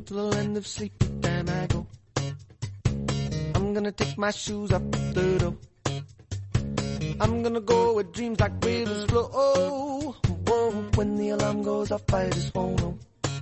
till the end of sleepy time I go. I'm gonna take my shoes off the door. I'm gonna go where dreams like rivers flow. Oh, whoa, when the alarm goes off I just won't know.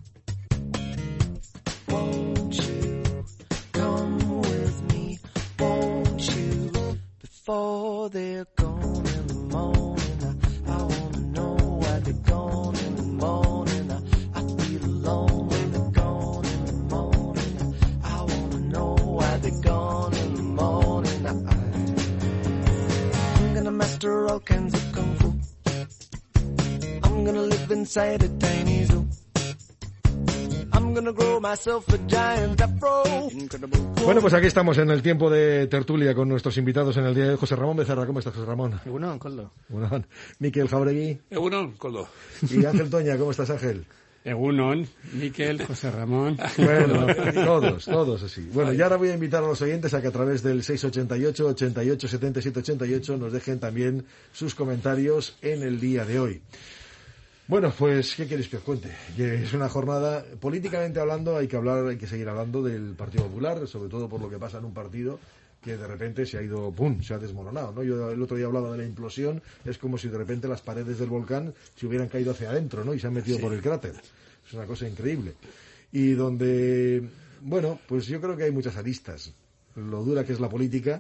Won't you come with me? Won't you? Before they're gone in the morning, I wanna know why they're gone in the morning. I feel alone when they're gone in the morning. I wanna know why they're gone in the morning. I'm gonna master all kinds of kung fu. I'm gonna live inside a tiny zoo. Bueno, pues aquí estamos en el tiempo de tertulia con nuestros invitados en el día de hoy. José Ramón Becerra, ¿cómo estás, José Ramón? Egunon, Coldo. Egunon. Miquel Jauregui. Egunon, Coldo. Y Ángel Toña, ¿cómo estás, Ángel? Egunon, Miquel, José Ramón. Bueno, todos así. Bueno, y ahora voy a invitar a los oyentes a que a través del 688 88 77 88 nos dejen también sus comentarios en el día de hoy. Bueno, pues, ¿qué queréis que os cuente? Es una jornada, políticamente hablando, hay que seguir hablando del Partido Popular, sobre todo por lo que pasa en un partido que de repente se ha ido, ¡pum!, se ha desmoronado, ¿no? Yo el otro día hablaba de la implosión, es como si de repente las paredes del volcán se hubieran caído hacia adentro, ¿no? Y se han metido por el cráter. Es una cosa increíble. Y donde, bueno, pues yo creo que hay muchas aristas. Lo dura que es la política,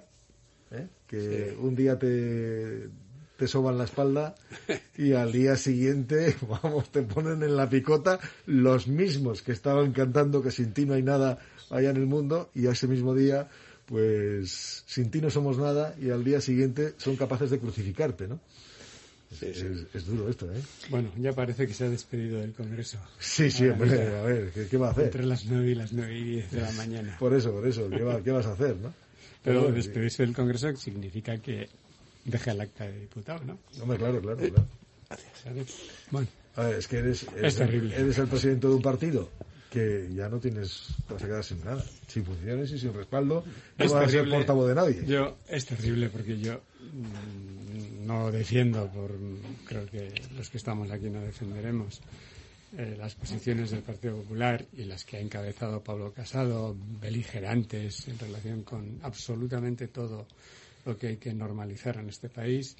que un día te soban la espalda y al día siguiente, vamos, te ponen en la picota los mismos que estaban cantando que sin ti no hay nada allá en el mundo, y a ese mismo día, pues, sin ti no somos nada, y al día siguiente son capaces de crucificarte, ¿no? Es duro esto, ¿eh? Bueno, ya parece que se ha despedido del Congreso. Sí, hombre, a ver, ¿qué va a hacer? Entre las 9 y las 9:10 de la mañana. Por eso, ¿qué vas a hacer, no? Pero bueno, despedirse del Congreso significa que deja el acta de diputado, ¿no? Hombre, claro. ¿Sabes? Bueno, a ver, es que eres el presidente de un partido que ya no te vas a quedar sin nada, sin funciones y sin respaldo, no vas a ser portavoz de nadie. Es terrible porque yo no defiendo, creo que los que estamos aquí no defenderemos las posiciones del Partido Popular y las que ha encabezado Pablo Casado, beligerantes en relación con absolutamente todo lo que hay que normalizar en este país,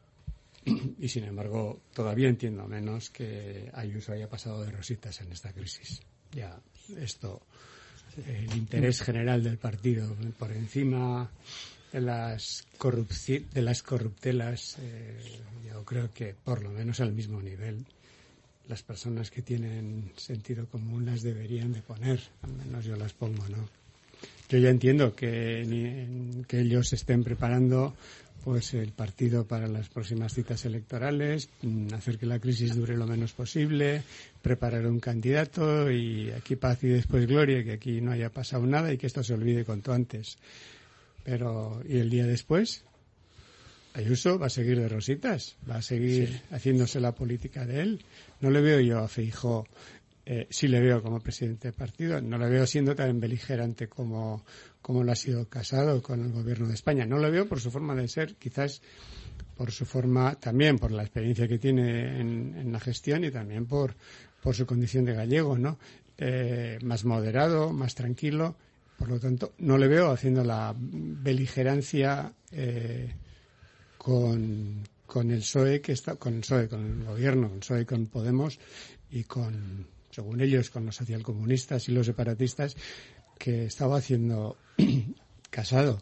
y sin embargo todavía entiendo menos que Ayuso haya pasado de rositas en esta crisis. Ya esto, el interés general del partido por encima de las corruptelas, yo creo que por lo menos al mismo nivel las personas que tienen sentido común las deberían de poner, al menos yo las pongo, ¿no? Yo ya entiendo que ellos estén preparando pues el partido para las próximas citas electorales, hacer que la crisis dure lo menos posible, preparar un candidato y aquí paz y después gloria, que aquí no haya pasado nada y que esto se olvide cuanto antes. Pero, ¿y el día después? Ayuso va a seguir de rositas, va a seguir haciéndose la política de él. No le veo yo a Feijóo, sí le veo como presidente del partido, no le veo siendo tan beligerante como lo ha sido Casado con el gobierno de España. No lo veo por su forma de ser, quizás por su forma, también por la experiencia que tiene en la gestión y también por su condición de gallego, ¿no? Más moderado, más tranquilo. Por lo tanto, no le veo haciendo la beligerancia con el PSOE, con el gobierno, con el PSOE, con Podemos y según ellos, con los socialcomunistas y los separatistas que estaba haciendo Casado.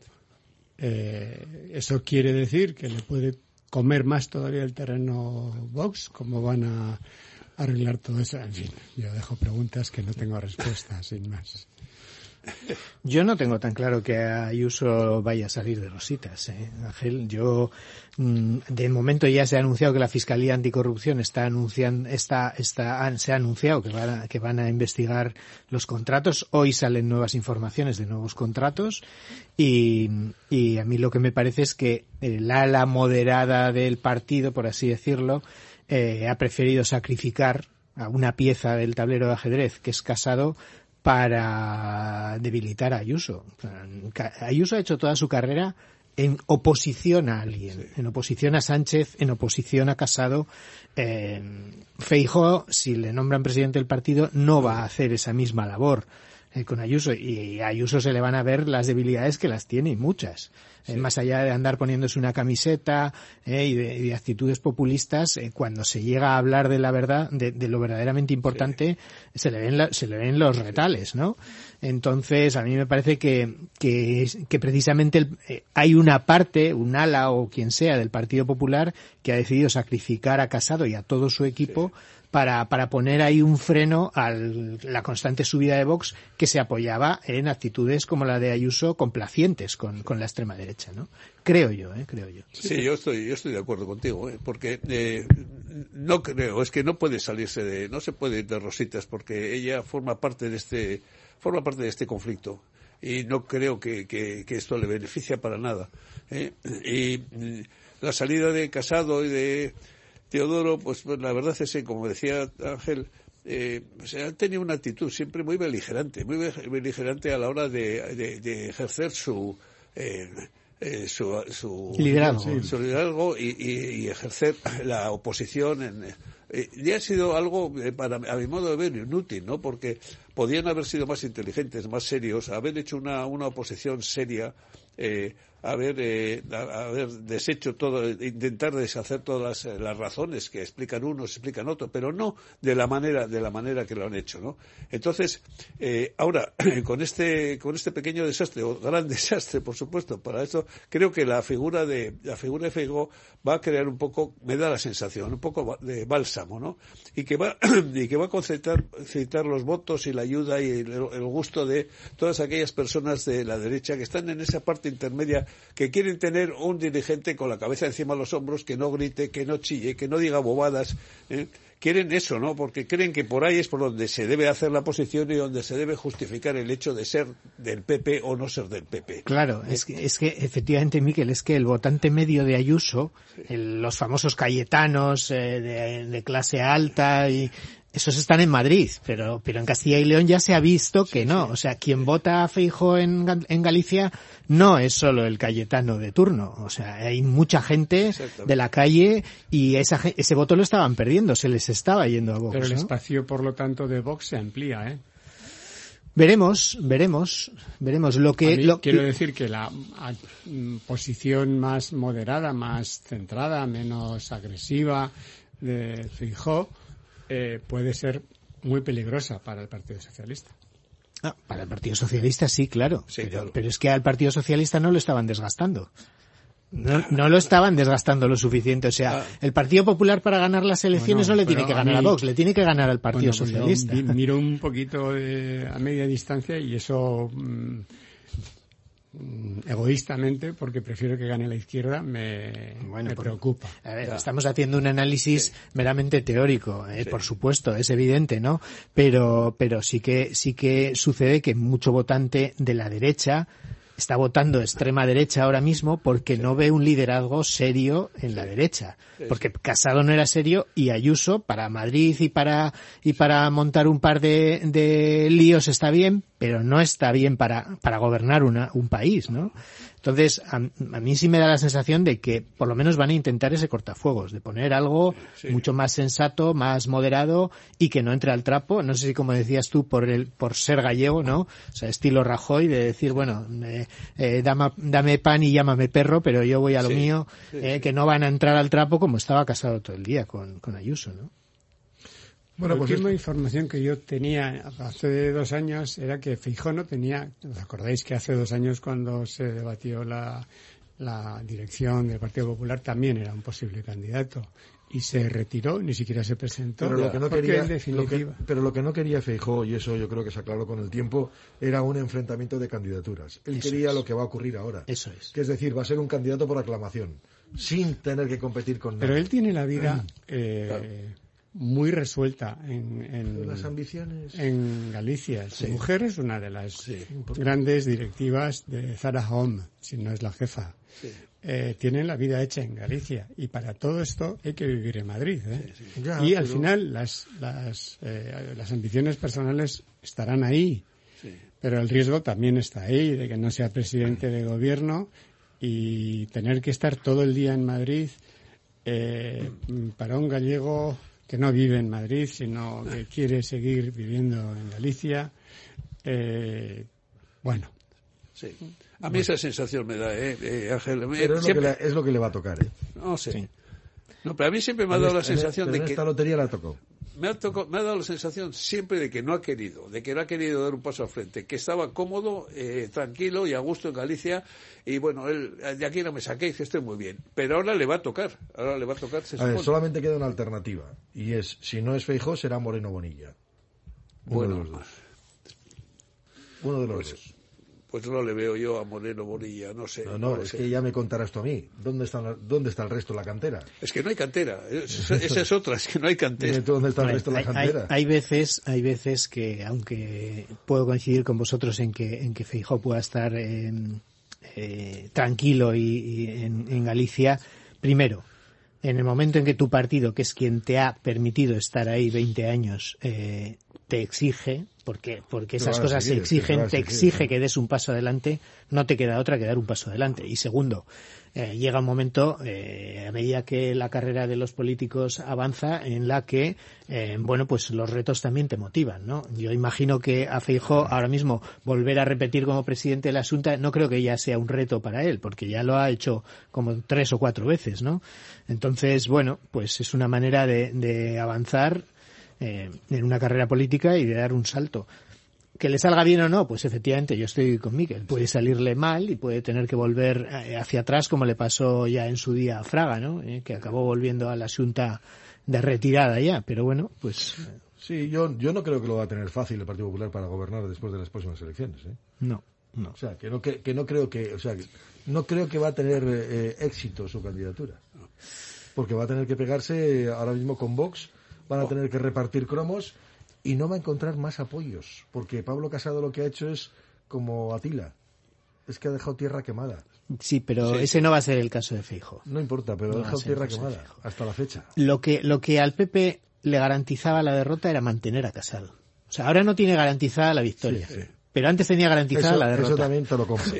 Eso quiere decir que le puede comer más todavía el terreno Vox. ¿Cómo van a arreglar todo eso? En fin, yo dejo preguntas que no tengo respuestas, sin más. Yo no tengo tan claro que Ayuso vaya a salir de rositas, Ángel. De momento ya se ha anunciado que la Fiscalía Anticorrupción se ha anunciado que van a investigar los contratos. Hoy salen nuevas informaciones de nuevos contratos y a mí lo que me parece es que el ala moderada del partido, por así decirlo, ha preferido sacrificar a una pieza del tablero de ajedrez que es Casado para debilitar a Ayuso. Ayuso ha hecho toda su carrera en oposición a alguien, en oposición a Sánchez, en oposición a Casado. Feijóo, si le nombran presidente del partido, no va a hacer esa misma labor. con Ayuso, y a Ayuso se le van a ver las debilidades que las tiene, y muchas. Más allá de andar poniéndose una camiseta y de actitudes populistas, cuando se llega a hablar de la verdad, de lo verdaderamente importante, se le ven los retales, ¿no? Entonces, a mí me parece que precisamente hay una parte, un ala o quien sea del Partido Popular que ha decidido sacrificar a Casado y a todo su equipo para poner ahí un freno a la constante subida de Vox, que se apoyaba en actitudes como la de Ayuso, complacientes con la extrema derecha, ¿no? Creo yo. Sí, yo estoy de acuerdo contigo, porque no creo, es que no puede salirse no se puede ir de rositas, porque ella forma parte de este conflicto, y no creo que esto le beneficia para nada, y la salida de Casado y de Teodoro, pues la verdad es que, como decía Ángel, han tenido una actitud siempre muy beligerante a la hora de ejercer su liderazgo y ejercer la oposición y ha sido algo, a mi modo de ver, inútil, ¿no? Porque podían haber sido más inteligentes, más serios, haber hecho una oposición seria, haber deshecho todo, intentar deshacer todas las razones que explican unos, explican otros, pero no de la manera que lo han hecho, ¿no? Entonces, ahora, con este pequeño desastre, o gran desastre, por supuesto, para esto, creo que la figura de Feijóo va a crear un poco, me da la sensación, un poco de bálsamo, ¿no? Y que va a concentrar los votos y la ayuda y el gusto de todas aquellas personas de la derecha que están en esa parte intermedia, que quieren tener un dirigente con la cabeza encima de los hombros, que no grite, que no chille, que no diga bobadas, quieren eso, ¿no? Porque creen que por ahí es por donde se debe hacer la posición y donde se debe justificar el hecho de ser del PP o no ser del PP. Claro, es que efectivamente, Miquel, es que el votante medio de Ayuso, los famosos cayetanos de clase alta, y esos están en Madrid, pero en Castilla y León ya se ha visto que no. O sea, quien vota a Feijóo en Galicia no es solo el cayetano de turno. O sea, hay mucha gente de la calle y ese voto lo estaban perdiendo, se les estaba yendo a Vox. Pero el ¿no? espacio, por lo tanto, de Vox se amplía, ¿eh? Veremos. Quiero decir que la posición más moderada, más centrada, menos agresiva de Feijóo puede ser muy peligrosa para el Partido Socialista. Para el Partido Socialista sí, claro. Sí, pero es que al Partido Socialista no lo estaban desgastando. No lo estaban desgastando lo suficiente. O sea, el Partido Popular para ganar las elecciones no le tiene que ganar a Vox, le tiene que ganar al Partido Socialista. Yo miro un poquito a media distancia y eso egoístamente, porque prefiero que gane la izquierda, me preocupa. A ver, estamos haciendo un análisis meramente teórico, por supuesto, es evidente, ¿no? Pero sí que sucede que mucho votante de la derecha está votando extrema derecha ahora mismo porque no ve un liderazgo serio en la derecha. Porque Casado no era serio y Ayuso para Madrid y para montar un par de líos está bien, pero no está bien para gobernar un país, ¿no? Entonces, a mí sí me da la sensación de que por lo menos van a intentar ese cortafuegos, de poner algo mucho más sensato, más moderado y que no entre al trapo. No sé si, como decías tú, por ser gallego, ¿no? O sea, estilo Rajoy, de decir, bueno, dame pan y llámame perro, pero yo voy a lo mío, que no van a entrar al trapo como estaba Casado todo el día con Ayuso, ¿no? Bueno, la última información que yo tenía hace 2 años era que Feijóo no tenía... ¿Os acordáis que hace 2 años, cuando se debatió la dirección del Partido Popular, también era un posible candidato? Y se retiró, ni siquiera se presentó. Pero lo que no quería, en definitiva... pero lo que no quería Feijóo, y eso yo creo que se aclaró con el tiempo, era un enfrentamiento de candidaturas. Él quería lo que va a ocurrir ahora. Eso es. Que es decir, va a ser un candidato por aclamación, sin tener que competir con nadie. Pero él tiene la vida... muy resuelta en las ambiciones en Galicia. Su mujer es una de las grandes directivas de Zara Home, si no es la jefa. Tienen la vida hecha en Galicia y para todo esto hay que vivir en Madrid, y al final las ambiciones personales estarán ahí, pero el riesgo también está ahí de que no sea presidente de gobierno y tener que estar todo el día en Madrid para un gallego que no vive en Madrid, sino que quiere seguir viviendo en Galicia, bueno. Sí. A mí esa sensación me da, Ángel. Pero es lo que le va a tocar, ¿eh? No sé. Sí. No, pero a mí siempre me ha dado la sensación de que... esta lotería la tocó. Me ha dado la sensación siempre de que no ha querido dar un paso al frente, que estaba cómodo, tranquilo y a gusto en Galicia, y bueno, él, de aquí no me saquéis, que estoy muy bien. Pero ahora le va a tocar, se A ver, supone. solamente queda una alternativa, y es, si no es Feijóo, será Moreno Bonilla. Uno de los dos. Uno de los dos. Pues no le veo yo a Moreno Bonilla, no sé. No, es que ya me contarás tú a mí. ¿Dónde está el resto de la cantera? Es que no hay cantera, esa es otra, es que no hay cantera. Dime tú dónde está el resto de la cantera. Hay veces que, aunque puedo coincidir con vosotros en que Feijóo pueda estar tranquilo y en Galicia, primero, en el momento en que tu partido, que es quien te ha permitido estar ahí 20 años, te exige, porque esas cosas se exigen, te exige que des un paso adelante, no te queda otra que dar un paso adelante. Y segundo, llega un momento, a medida que la carrera de los políticos avanza, en la que, pues los retos también te motivan, ¿no? Yo imagino que a Feijóo ahora mismo volver a repetir como presidente de la Xunta no creo que ya sea un reto para él, porque ya lo ha hecho como 3 o 4 veces, ¿no? Entonces, pues es una manera de avanzar en una carrera política y de dar un salto. Que le salga bien o no, pues efectivamente yo estoy con Miquel. Puede salirle mal y puede tener que volver hacia atrás, como le pasó ya en su día a Fraga, ¿no? Que acabó volviendo a la Xunta de retirada ya, pero bueno, pues... Sí, yo no creo que lo va a tener fácil el Partido Popular para gobernar después de las próximas elecciones, ¿eh? No. O sea, que no creo que va a tener éxito su candidatura. Porque va a tener que pegarse ahora mismo con Vox, van a tener que repartir cromos y no va a encontrar más apoyos, porque Pablo Casado lo que ha hecho es como Atila, es que ha dejado tierra quemada. Sí, pero ese no va a ser el caso de Feijóo. No importa, pero ha dejado tierra quemada hasta la fecha. Lo que al PP le garantizaba la derrota era mantener a Casado. O sea, ahora no tiene garantizada la victoria. Sí. Pero antes tenía garantizada la derrota. Eso también te lo compro.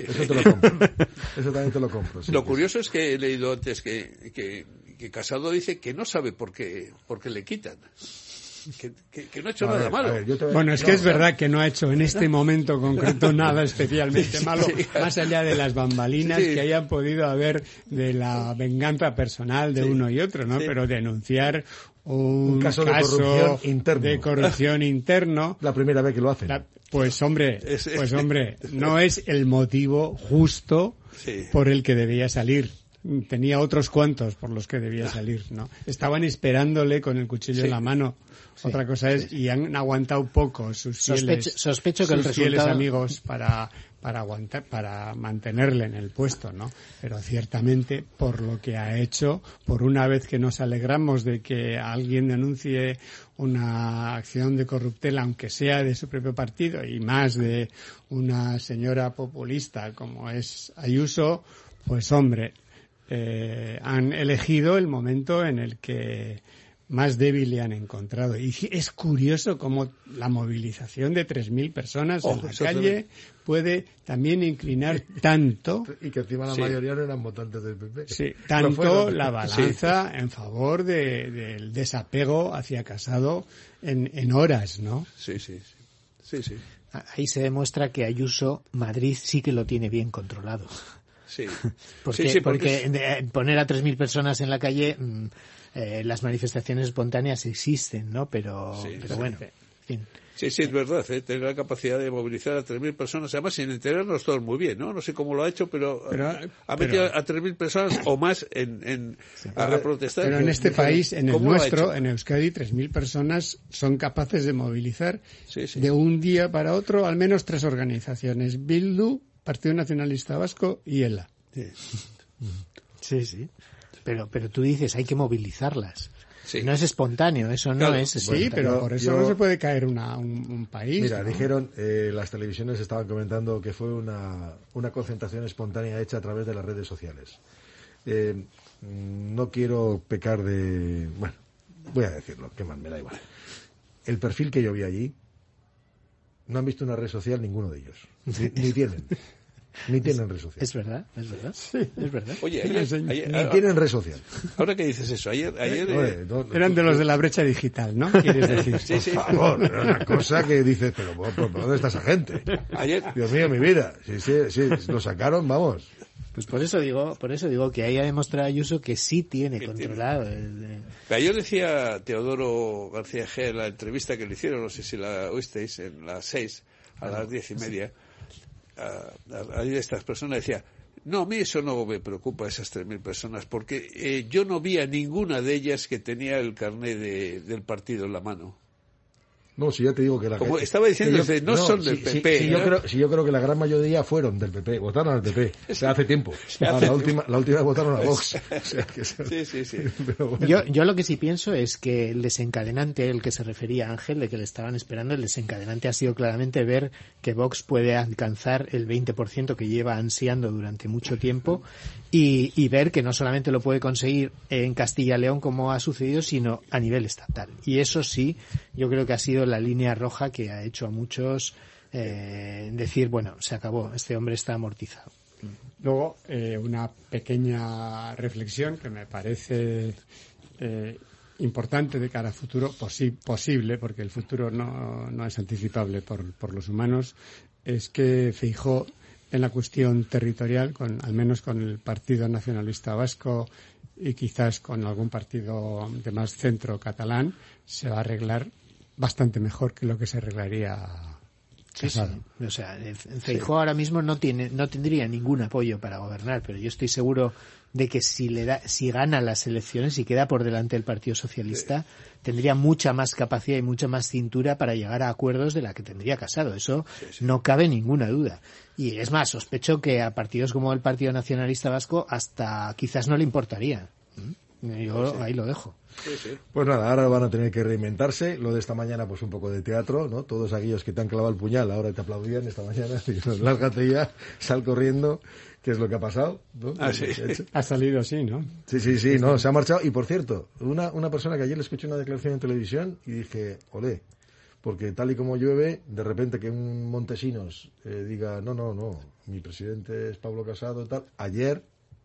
Eso también te lo compro. Sí, lo curioso es que he leído antes que Casado dice que no sabe por qué le quitan. Que no ha hecho nada malo. Es verdad que no ha hecho en este momento concreto nada especialmente malo, más allá de las bambalinas que hayan podido haber de la venganza personal de uno y otro, ¿no? Pero denunciar un caso de corrupción interno. La primera vez que lo hacen. Pues hombre, no es el motivo justo por el que debía salir. Tenía otros cuantos por los que debía salir, ¿no? Estaban esperándole con el cuchillo en la mano. Otra cosa es, y han aguantado poco sus fieles, sospecho que el resultado... fieles amigos para aguantar, para mantenerle en el puesto, ¿no? Pero ciertamente, por lo que ha hecho, por una vez que nos alegramos de que alguien denuncie una acción de corruptela, aunque sea de su propio partido, y más de una señora populista como es Ayuso, pues hombre, han elegido el momento en el que más débil le han encontrado. Y es curioso cómo la movilización de 3.000 personas en la calle puede también inclinar tanto. Y que encima la mayoría no eran votantes del PP. Sí, tanto la balanza en favor del desapego hacia Casado en horas, ¿no? Sí. Ahí se demuestra que Ayuso, Madrid sí que lo tiene bien controlado. Sí. Porque poner a 3.000 personas en la calle, las manifestaciones espontáneas existen, ¿no? Pero bueno, en fin. Sí, es verdad, tener la capacidad de movilizar a 3.000 personas, además sin enterarnos todos muy bien, ¿no? No sé cómo lo ha hecho, pero ha metido a 3.000 personas o más a protestar. Pero en este país, en el nuestro, en Euskadi, 3.000 personas son capaces de movilizar de un día para otro al menos 3 organizaciones: Bildu, Partido Nacionalista Vasco y ELA. Sí. Pero tú dices, hay que movilizarlas. Sí. No es espontáneo, eso no es espontáneo. Sí, pero por eso no se puede caer un país. Mira, ¿no? Dijeron, las televisiones estaban comentando que fue una concentración espontánea hecha a través de las redes sociales. No quiero pecar de... Bueno, voy a decirlo, que más me da igual. El perfil que yo vi allí, no han visto una red social ninguno de ellos. Ni tienen. Ni tienen red social. Es verdad. Es verdad. Oye, Ni tienen red social. ahora que dices eso, ayer Eran de los de la brecha digital, ¿no? ¿Quieres decir? sí. Por favor, era una cosa que dices, pero ¿por dónde está esa gente? Ayer, Dios mío, mi vida. Sí, lo sacaron, vamos. Pues por eso digo que ahí ha demostrado Ayuso que sí tiene Que controlado. ayer decía Teodoro García G en la entrevista que le hicieron, no sé si la oísteis, en las 6, a las 10:30, a estas personas decía, no, a mí eso no me preocupa, esas 3.000 personas, porque yo no vi a ninguna de ellas que tenía el carné del partido en la mano. No, si ya te digo que Como estaba diciendo, no son del PP. Sí, yo creo que la gran mayoría fueron del PP, votaron al PP, hace tiempo. La última votaron a Vox. O sea, Sí. Pero bueno. Yo lo que sí pienso es que el desencadenante, el que se refería Ángel, de que le estaban esperando, el desencadenante ha sido claramente ver que Vox puede alcanzar el 20% que lleva ansiando durante mucho tiempo y ver que no solamente lo puede conseguir en Castilla y León como ha sucedido, sino a nivel estatal. Y eso sí, yo creo que ha sido la línea roja que ha hecho a muchos decir, bueno, se acabó, este hombre está amortizado. Luego, una pequeña reflexión que me parece importante de cara a futuro, posible, porque el futuro no es anticipable por los humanos, es que Feijóo, en la cuestión territorial, al menos con el Partido Nacionalista Vasco y quizás con algún partido de más centro catalán, se va a arreglar bastante mejor que lo que se arreglaría Casado. Sí. O sea, Feijóo ahora mismo no tendría ningún apoyo para gobernar, pero yo estoy seguro de que si gana las elecciones y queda por delante del Partido Socialista, tendría mucha más capacidad y mucha más cintura para llegar a acuerdos de la que tendría Casado. Eso no cabe ninguna duda. Y es más, sospecho que a partidos como el Partido Nacionalista Vasco hasta quizás no le importaría. Yo ahí lo dejo. Sí. Pues nada, ahora van a tener que reinventarse. Lo de esta mañana, pues un poco de teatro, ¿no? Todos aquellos que te han clavado el puñal, ahora te aplaudían esta mañana. Y lárgate ya, sal corriendo. ¿Qué es lo que ha pasado? ¿No? Sí. Ha salido así, ¿no? Sí, no, se ha marchado. Y por cierto, una persona que ayer le escuché una declaración en televisión y dije, olé, porque tal y como llueve, de repente que un Montesinos diga, no, mi presidente es Pablo Casado y tal. Ayer,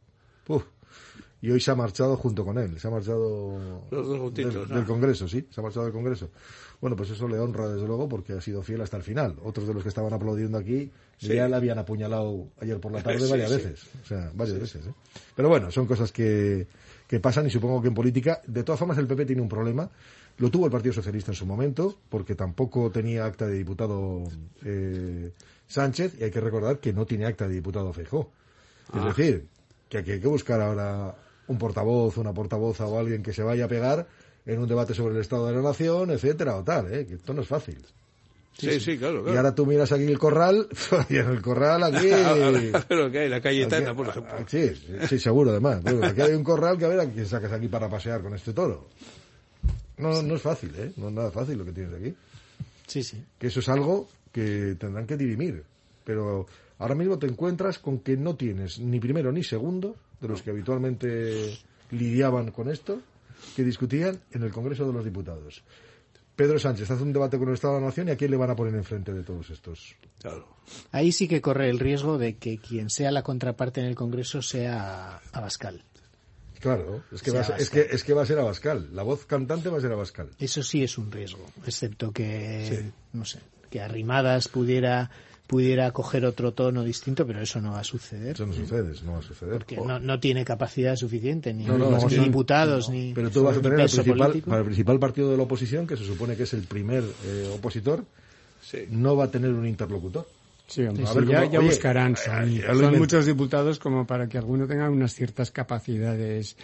y hoy se ha marchado junto con él, se ha marchado los dos juntitos, del Congreso, sí, se ha marchado del Congreso. Bueno, pues eso le honra desde luego porque ha sido fiel hasta el final. Otros de los que estaban aplaudiendo aquí ya le habían apuñalado ayer por la tarde varias veces, o sea, varias veces. Pero bueno, son cosas que pasan y supongo que en política, de todas formas el PP tiene un problema. Lo tuvo el Partido Socialista en su momento, porque tampoco tenía acta de diputado Sánchez, y hay que recordar que no tiene acta de diputado Feijóo. Es decir, que hay que buscar ahora un portavoz, una portavoza o alguien que se vaya a pegar en un debate sobre el estado de la nación, etcétera, o tal, que esto no es fácil. Sí, claro. Y ahora tú miras aquí el corral, y en el corral aquí... Lo que hay, la Cayetana, por ejemplo. Sí, seguro, además. Bueno, aquí hay un corral que a ver a quién sacas aquí para pasear con este toro. No es fácil, no es nada fácil lo que tienes aquí. Sí. Que eso es algo que tendrán que dirimir. Pero ahora mismo te encuentras con que no tienes ni primero ni segundo de los que habitualmente lidiaban con esto, que discutían en el Congreso de los Diputados. Pedro Sánchez hace un debate con el Estado de la Nación y ¿a quién le van a poner enfrente de todos estos? Claro. Ahí sí que corre el riesgo de que quien sea la contraparte en el Congreso sea Abascal. Claro, es que va a ser Abascal. La voz cantante va a ser Abascal. Eso sí es un riesgo, excepto que, no sé, que Arrimadas pudiera coger otro tono distinto, pero eso no va a suceder. Eso no va a suceder. Porque no tiene capacidad suficiente, ni diputados, ni pero tú vas a tener al principal partido de la oposición, que se supone que es el primer opositor, no va a tener un interlocutor. Sí, hombre, ya buscarán. Son muchos diputados como para que alguno tenga unas ciertas capacidades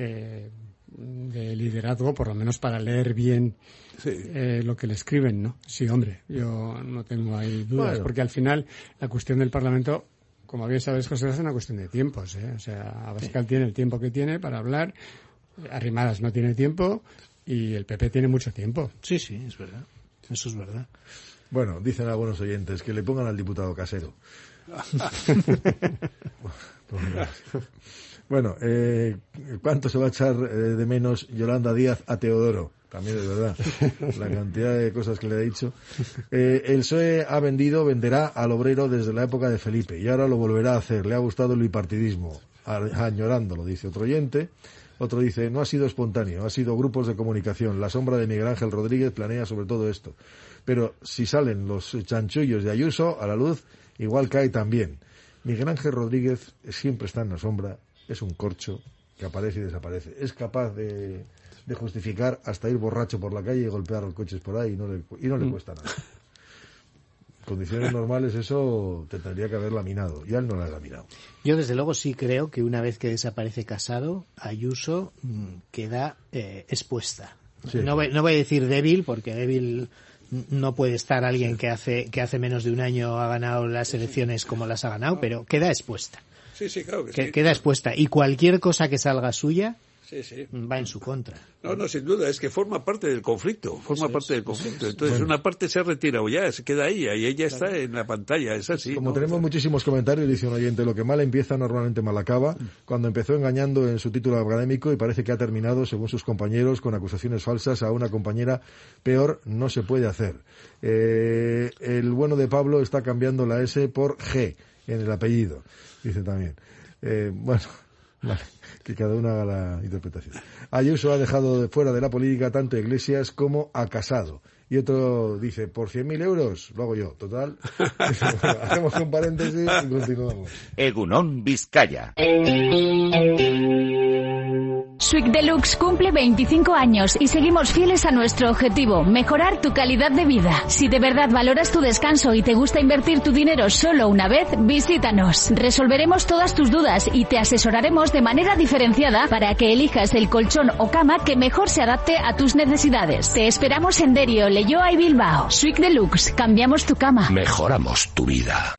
de liderazgo, por lo menos para leer bien lo que le escriben, ¿no? Sí, hombre, yo no tengo ahí dudas, porque al final la cuestión del Parlamento, como bien sabes, José, es una cuestión de tiempos, O sea, Abascal tiene el tiempo que tiene para hablar, Arrimadas no tiene tiempo y el PP tiene mucho tiempo. Sí, es verdad. Eso es verdad. Bueno, dicen algunos oyentes que le pongan al diputado Casero. Bueno, ¿cuánto se va a echar de menos Yolanda Díaz a Teodoro? También es verdad, la cantidad de cosas que le he dicho. El PSOE venderá al obrero desde la época de Felipe y ahora lo volverá a hacer. Le ha gustado el bipartidismo, añorándolo, dice otro oyente. Otro dice, no ha sido espontáneo, ha sido grupos de comunicación. La sombra de Miguel Ángel Rodríguez planea sobre todo esto. Pero si salen los chanchullos de Ayuso a la luz, igual cae también. Miguel Ángel Rodríguez siempre está en la sombra, es un corcho que aparece y desaparece. Es capaz de justificar hasta ir borracho por la calle y golpear los coches por ahí y no le cuesta nada. En condiciones normales eso te tendría que haber laminado, y a él no lo ha laminado. Yo desde luego sí creo que una vez que desaparece Casado, Ayuso queda expuesta. Sí. No voy a decir débil, porque débil no puede estar alguien que hace menos de un año ha ganado las elecciones como las ha ganado, pero queda expuesta. Sí, claro que sí. Queda expuesta, y cualquier cosa que salga suya sí. va en su contra. No, sin duda, es que forma parte del conflicto, Entonces, bueno, una parte se ha retirado ya, se queda ahí, y ella está en la pantalla, es así. Como tenemos muchísimos comentarios, dice un oyente, lo que mal empieza normalmente mal acaba. Cuando empezó engañando en su título académico y parece que ha terminado, según sus compañeros, con acusaciones falsas a una compañera, peor no se puede hacer. El bueno de Pablo está cambiando la S por G en el apellido, dice también. Bueno, vale, que cada uno haga la interpretación. Ayuso ha dejado fuera de la política tanto a Iglesias como a Casado. Y otro dice, por 100.000 euros, lo hago yo. Total, hacemos un paréntesis y continuamos. Egunon Vizcaya. Sweek Deluxe cumple 25 años y seguimos fieles a nuestro objetivo, mejorar tu calidad de vida. Si de verdad valoras tu descanso y te gusta invertir tu dinero solo una vez, visítanos. Resolveremos todas tus dudas y te asesoraremos de manera diferenciada para que elijas el colchón o cama que mejor se adapte a tus necesidades. Te esperamos en Derio, Leioa y Bilbao. Sweek Deluxe, cambiamos tu cama. Mejoramos tu vida.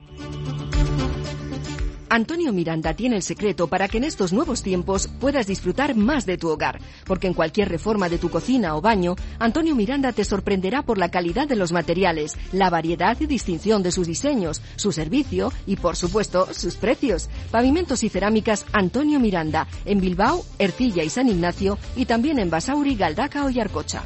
Antonio Miranda tiene el secreto para que en estos nuevos tiempos puedas disfrutar más de tu hogar, porque en cualquier reforma de tu cocina o baño, Antonio Miranda te sorprenderá por la calidad de los materiales, la variedad y distinción de sus diseños, su servicio y, por supuesto, sus precios. Pavimentos y cerámicas Antonio Miranda, en Bilbao, Ercilla y San Ignacio, y también en Basauri, Galdakao y Arcocha.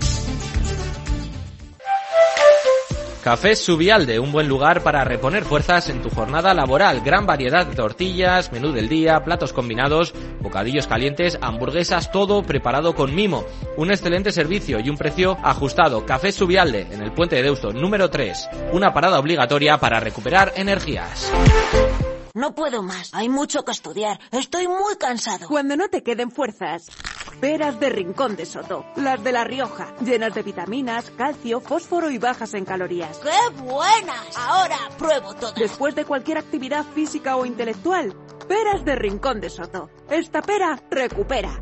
Cafés Subialde, un buen lugar para reponer fuerzas en tu jornada laboral. Gran variedad de tortillas, menú del día, platos combinados, bocadillos calientes, hamburguesas, todo preparado con mimo. Un excelente servicio y un precio ajustado. Cafés Subialde, en el Puente de Deusto, número 3. Una parada obligatoria para recuperar energías. No puedo más, hay mucho que estudiar, estoy muy cansado. Cuando no te queden fuerzas, peras de Rincón de Soto, las de La Rioja, llenas de vitaminas, calcio, fósforo y bajas en calorías. ¡Qué buenas! Ahora pruebo todas. Después de cualquier actividad física o intelectual, peras de Rincón de Soto. Esta pera recupera.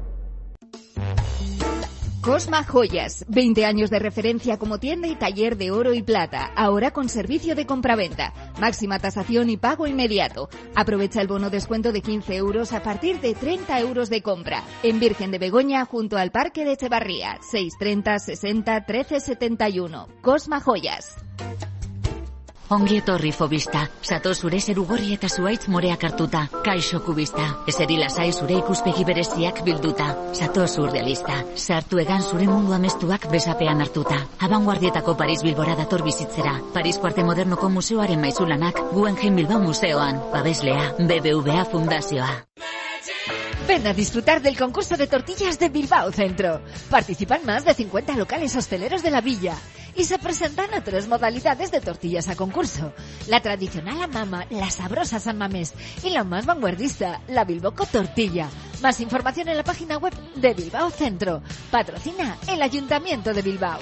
Cosma Joyas, 20 años de referencia como tienda y taller de oro y plata, ahora con servicio de compraventa, máxima tasación y pago inmediato. Aprovecha el bono descuento de 15 euros a partir de 30 euros de compra. En Virgen de Begoña, junto al Parque de Echevarría, 630 60 13 71. Cosma Joyas. Ongi etorri Fobista. Sato zure zerugorri eta zuaitz moreak hartuta. Kaixo Kubista. Eseri lasai zure ikuspegi bereziak bilduta. Sato surrealista. Sartu egan zure mundu amestuak besapean hartuta. Abanguardietako Paris Bilbora dator bizitzera. Parisko Arte Modernoko Museoaren maizulanak Guggenheim Bilbao Museoan. Babeslea BBVA Fundazioa. Ven a disfrutar del concurso de tortillas de Bilbao Centro. Participan más de 50 locales hosteleros de la villa. Y se presentan otras modalidades de tortillas a concurso. La tradicional a mama, la sabrosa San Mamés y la más vanguardista, la Bilboco Tortilla. Más información en la página web de Bilbao Centro. Patrocina el Ayuntamiento de Bilbao.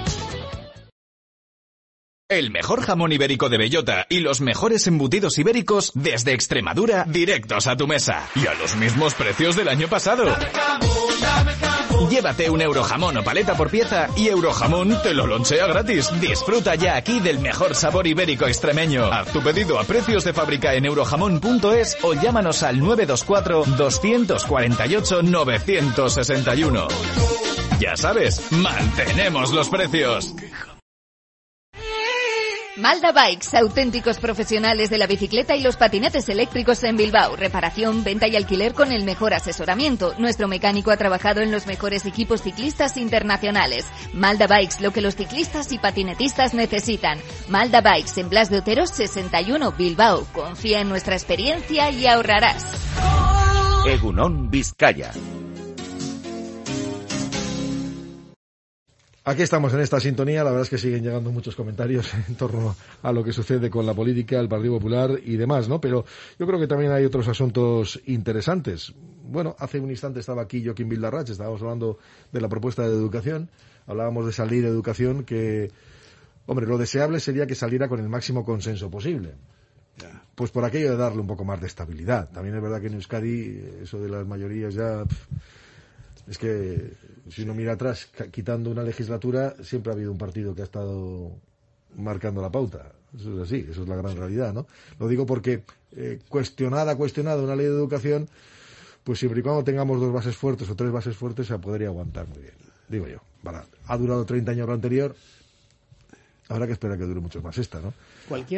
El mejor jamón ibérico de bellota y los mejores embutidos ibéricos desde Extremadura directos a tu mesa. Y a los mismos precios del año pasado. Llévate un Eurojamón o paleta por pieza y Eurojamón te lo lonchea gratis. Disfruta ya aquí del mejor sabor ibérico extremeño. Haz tu pedido a precios de fábrica en eurojamón.es o llámanos al 924 248 961. Ya sabes, mantenemos los precios. Malda Bikes, auténticos profesionales de la bicicleta y los patinetes eléctricos en Bilbao. Reparación, venta y alquiler con el mejor asesoramiento. Nuestro mecánico ha trabajado en los mejores equipos ciclistas internacionales. Malda Bikes, lo que los ciclistas y patinetistas necesitan. Malda Bikes, en Blas de Otero 61, Bilbao. Confía en nuestra experiencia y ahorrarás. Egunon Vizcaya. Aquí estamos en esta sintonía, la verdad es que siguen llegando muchos comentarios en torno a lo que sucede con la política, el Partido Popular y demás, ¿no? Pero yo creo que también hay otros asuntos interesantes. Bueno, hace un instante estaba aquí Joaquín Bildarratz, estábamos hablando de la propuesta de educación, hablábamos de esa ley de educación que, hombre, lo deseable sería que saliera con el máximo consenso posible. Pues por aquello de darle un poco más de estabilidad. También es verdad que en Euskadi eso de las mayorías ya... Es que si uno mira atrás, quitando una legislatura, siempre ha habido un partido que ha estado marcando la pauta. Eso es así, eso es la gran realidad, ¿no? Lo digo porque cuestionada una ley de educación, pues siempre y cuando tengamos 2 bases fuertes o 3 bases fuertes, se podría aguantar muy bien, digo yo. Ha durado 30 años lo anterior, habrá que esperar que dure mucho más esta, ¿no? Cualquier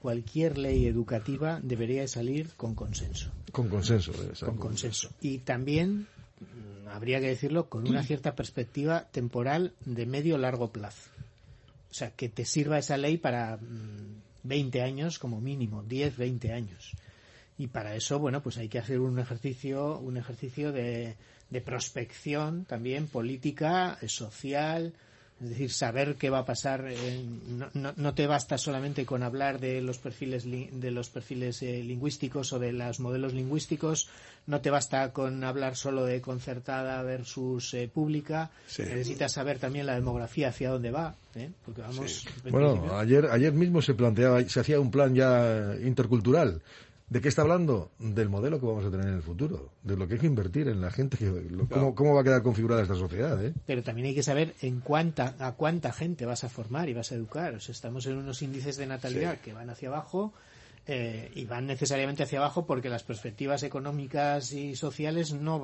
ley educativa debería salir con consenso. Con consenso, exacto. Con consenso. Y también... habría que decirlo con una cierta perspectiva temporal de medio-largo plazo. O sea, que te sirva esa ley para 20 años como mínimo, 10, 20 años. Y para eso, bueno, pues hay que hacer un ejercicio de prospección también política, social. Es decir, saber qué va a pasar. No te basta solamente con hablar de los perfiles lingüísticos o de los modelos lingüísticos. No te basta con hablar solo de concertada versus pública. Sí. Necesitas saber también la demografía, hacia dónde va. Porque vamos. Sí. Bueno, ayer mismo se hacía un plan ya intercultural. ¿De qué está hablando? Del modelo que vamos a tener en el futuro, de lo que hay que invertir en la gente, cómo va a quedar configurada esta sociedad, ¿eh? Pero también hay que saber a cuánta gente vas a formar y vas a educar. O sea, estamos en unos índices de natalidad que van hacia abajo y van necesariamente hacia abajo porque las perspectivas económicas y sociales no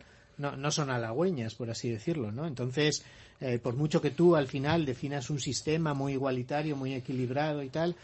son halagüeñas, por así decirlo, ¿no? Entonces, por mucho que tú al final definas un sistema muy igualitario, muy equilibrado y tal,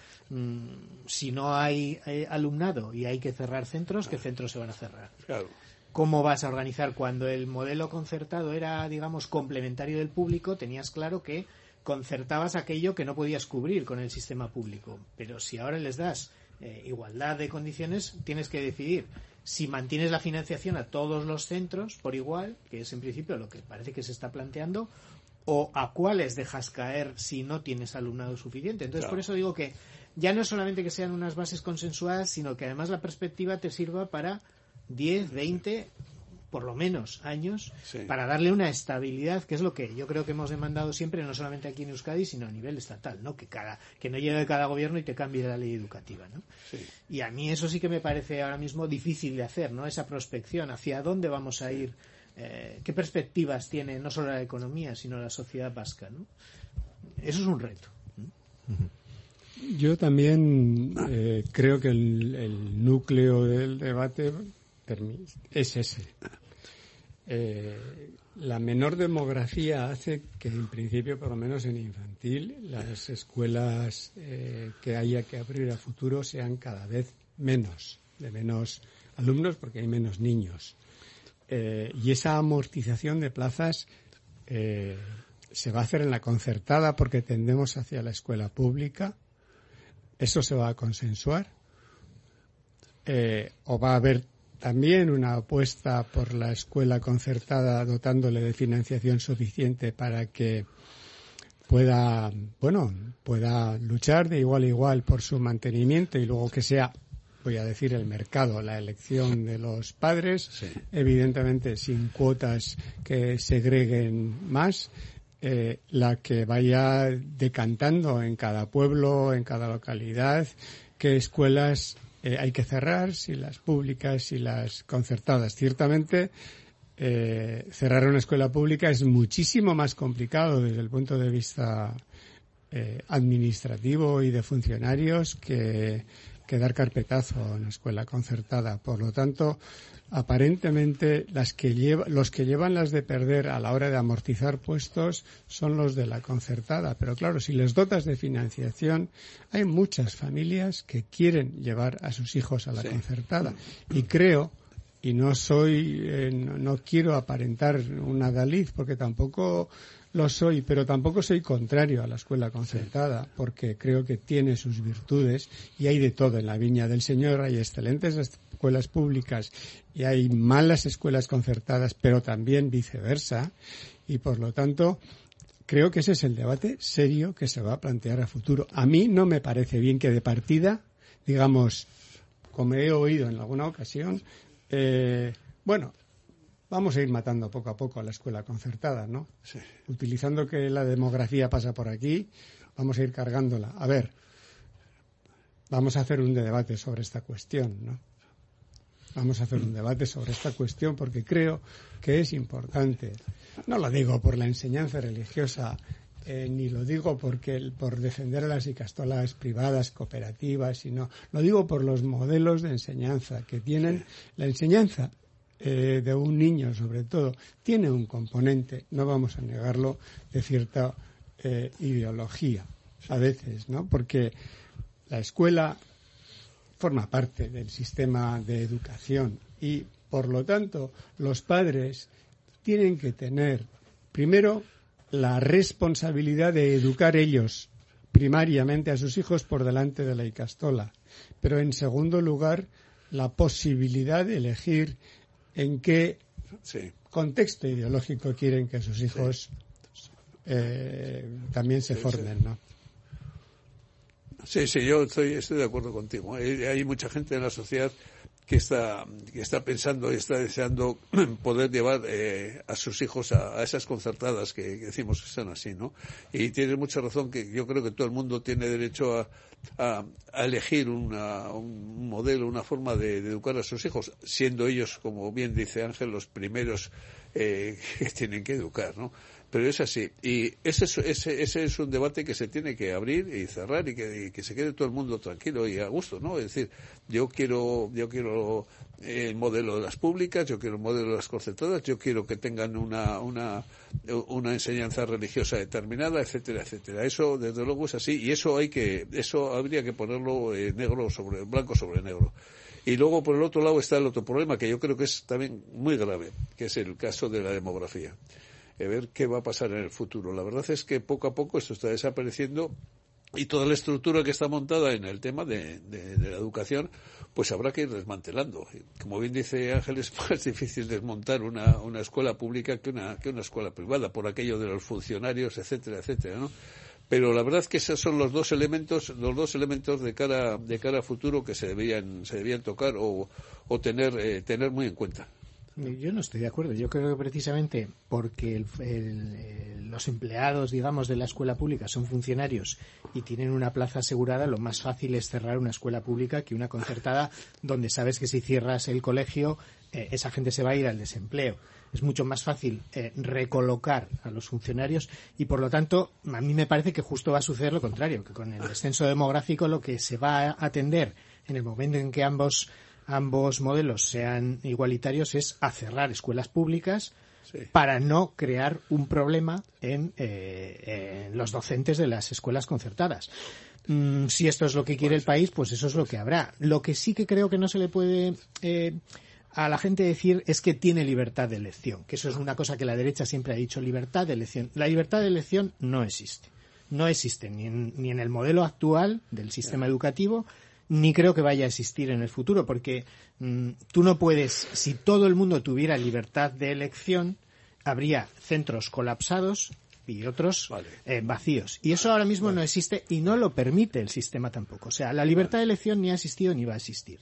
si no hay alumnado y hay que cerrar centros, ¿qué centros se van a cerrar? Claro. ¿Cómo vas a organizar? Cuando el modelo concertado era, digamos, complementario del público, tenías claro que concertabas aquello que no podías cubrir con el sistema público. Pero si ahora les das igualdad de condiciones, tienes que decidir si mantienes la financiación a todos los centros por igual, que es en principio lo que parece que se está planteando, o a cuáles dejas caer si no tienes alumnado suficiente. Entonces, claro, por eso digo que ya no es solamente que sean unas bases consensuadas, sino que además la perspectiva te sirva para 10, 20, por lo menos, años, para darle una estabilidad, que es lo que yo creo que hemos demandado siempre, no solamente aquí en Euskadi, sino a nivel estatal, ¿no? Que no llegue cada gobierno y te cambie la ley educativa, ¿no? Sí. Y a mí eso sí que me parece ahora mismo difícil de hacer, ¿no? Esa prospección, hacia dónde vamos a ir, qué perspectivas tiene no solo la economía, sino la sociedad vasca, ¿no? Eso es un reto. Yo también creo que el núcleo del debate es ese. La menor demografía hace que, en principio, por lo menos en infantil, las escuelas que haya que abrir a futuro sean cada vez menos alumnos, porque hay menos niños. Y esa amortización de plazas se va a hacer en la concertada porque tendemos hacia la escuela pública. Eso se va a consensuar. O va a haber también una apuesta por la escuela concertada dotándole de financiación suficiente para que pueda luchar de igual a igual por su mantenimiento y luego que sea, voy a decir, el mercado, la elección de los padres, evidentemente sin cuotas que segreguen más, la que vaya decantando en cada pueblo, en cada localidad, qué escuelas hay que cerrar, si las públicas y las concertadas. Ciertamente, cerrar una escuela pública es muchísimo más complicado desde el punto de vista administrativo y de funcionarios que dar carpetazo a una escuela concertada. Por lo tanto, aparentemente los que llevan las de perder a la hora de amortizar puestos son los de la concertada. Pero claro, si les dotas de financiación, hay muchas familias que quieren llevar a sus hijos a la concertada. Y creo, y no quiero aparentar un adalid, porque tampoco lo soy, pero tampoco soy contrario a la escuela concertada, porque creo que tiene sus virtudes y hay de todo en la viña del Señor. Hay excelentes escuelas públicas y hay malas escuelas concertadas, pero también viceversa, y por lo tanto creo que ese es el debate serio que se va a plantear a futuro. A mí no me parece bien que de partida, digamos, como he oído en alguna ocasión, vamos a ir matando poco a poco a la escuela concertada, ¿no? Sí. Utilizando que la demografía pasa por aquí, vamos a ir cargándola. A ver, vamos a hacer un debate sobre esta cuestión, ¿no? Vamos a hacer un debate sobre esta cuestión porque creo que es importante. No lo digo por la enseñanza religiosa, ni lo digo por defender a las ikastolas privadas, cooperativas, sino lo digo por los modelos de enseñanza que tienen. La enseñanza de un niño, sobre todo, tiene un componente, no vamos a negarlo, de cierta ideología, a veces, ¿no? Porque la escuela forma parte del sistema de educación y, por lo tanto, los padres tienen que tener, primero, la responsabilidad de educar ellos primariamente a sus hijos por delante de la ikastola, pero, en segundo lugar, la posibilidad de elegir en qué contexto ideológico quieren que sus hijos también se formen, ¿no? Sí, yo estoy de acuerdo contigo. Hay mucha gente en la sociedad que está pensando y está deseando poder llevar a sus hijos a esas concertadas que decimos que están así, ¿no? Y tienes mucha razón, que yo creo que todo el mundo tiene derecho a elegir un modelo, una forma de educar a sus hijos, siendo ellos, como bien dice Ángel, los primeros que tienen que educar, ¿no? Pero es así. Y ese es un debate que se tiene que abrir y cerrar y que se quede todo el mundo tranquilo y a gusto, ¿no? Es decir, yo quiero el modelo de las públicas, yo quiero el modelo de las concertadas, yo quiero que tengan una enseñanza religiosa determinada, etcétera, etcétera. Eso, desde luego, es así, y eso habría que ponerlo blanco sobre negro. Y luego, por el otro lado, está el otro problema, que yo creo que es también muy grave, que es el caso de la demografía. Ver qué va a pasar en el futuro. La verdad es que poco a poco esto está desapareciendo y toda la estructura que está montada en el tema de la educación, pues habrá que ir desmantelando. Como bien dice Ángel, es más difícil desmontar una escuela pública que una escuela privada, por aquello de los funcionarios, etcétera, etcétera, ¿no? Pero la verdad es que esos son los dos elementos de cara a futuro que se debían tocar o tener muy en cuenta. Yo no estoy de acuerdo. Yo creo que precisamente porque los empleados, digamos, de la escuela pública son funcionarios y tienen una plaza asegurada, lo más fácil es cerrar una escuela pública que una concertada, donde sabes que si cierras el colegio, esa gente se va a ir al desempleo. Es mucho más fácil recolocar a los funcionarios y, por lo tanto, a mí me parece que justo va a suceder lo contrario, que con el descenso demográfico lo que se va a atender en el momento en que ambos modelos sean igualitarios es a cerrar escuelas públicas para no crear un problema en los docentes de las escuelas concertadas. Si esto es lo que quiere el país, pues eso es lo que habrá. Lo que sí que creo que no se le puede a la gente decir es que tiene libertad de elección, que eso es una cosa que la derecha siempre ha dicho, libertad de elección. La libertad de elección no existe. No existe ni en el modelo actual del sistema educativo, ni creo que vaya a existir en el futuro, porque tú no puedes, si todo el mundo tuviera libertad de elección, habría centros colapsados y otros vacíos. Y eso ahora mismo no existe y no lo permite el sistema tampoco. O sea, la libertad de elección ni ha existido ni va a existir.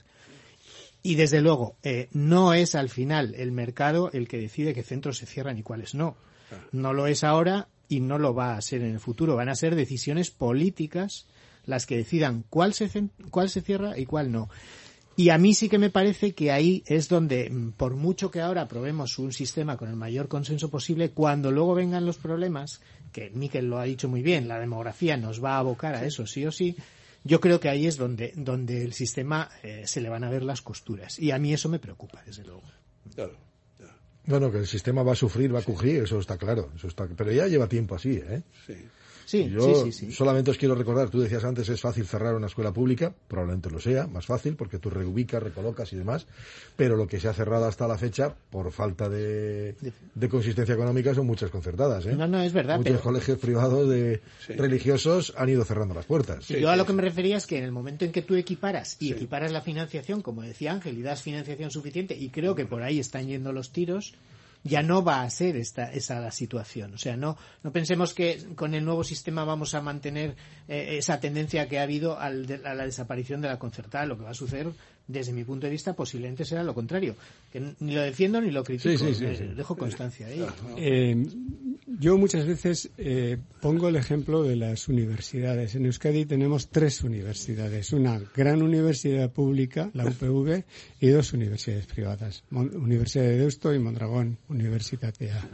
Y desde luego, no es al final el mercado el que decide qué centros se cierran y cuáles no. No lo es ahora y no lo va a ser en el futuro. Van a ser decisiones políticas las que decidan cuál se cierra y cuál no. Y a mí sí que me parece que ahí es donde, por mucho que ahora aprobemos un sistema con el mayor consenso posible, cuando luego vengan los problemas, que Miquel lo ha dicho muy bien, la demografía nos va a abocar a eso sí o sí, yo creo que ahí es donde el sistema se le van a ver las costuras. Y a mí eso me preocupa, desde luego. Claro. Bueno, que el sistema va a sufrir, va a crujir, eso está claro. Pero ya lleva tiempo así, ¿eh? Sí. Sí, sí. Solamente os quiero recordar, tú decías antes, es fácil cerrar una escuela pública, probablemente lo sea, más fácil, porque tú reubicas, recolocas y demás, pero lo que se ha cerrado hasta la fecha, por falta de consistencia económica, son muchas concertadas, ¿eh? No, es verdad. Muchos colegios privados religiosos han ido cerrando las puertas. Yo a lo que me refería es que en el momento en que tú equiparas la financiación, como decía Ángel, y das financiación suficiente, y creo que por ahí están yendo los tiros, ya no va a ser esa la situación. O sea, no pensemos que con el nuevo sistema vamos a mantener esa tendencia que ha habido a la desaparición de la concertada. Lo que va a suceder, desde mi punto de vista, posiblemente será lo contrario. Que ni lo defiendo ni lo critico. Dejo constancia de ello. Yo muchas veces pongo el ejemplo de las universidades. En Euskadi tenemos 3 universidades. Una gran universidad pública, la UPV, y 2 universidades privadas. Universidad de Deusto y Mondragón Universitatea.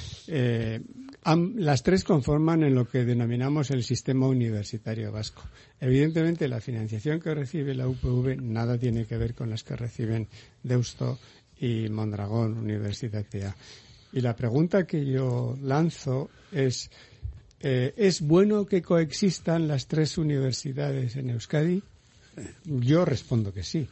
Las 3 conforman en lo que denominamos el sistema universitario vasco. Evidentemente, la financiación que recibe la UPV nada tiene que ver con las que reciben Deusto y Mondragón Universitatea. Y la pregunta que yo lanzo ¿es bueno que coexistan las 3 universidades en Euskadi? Yo respondo que sí.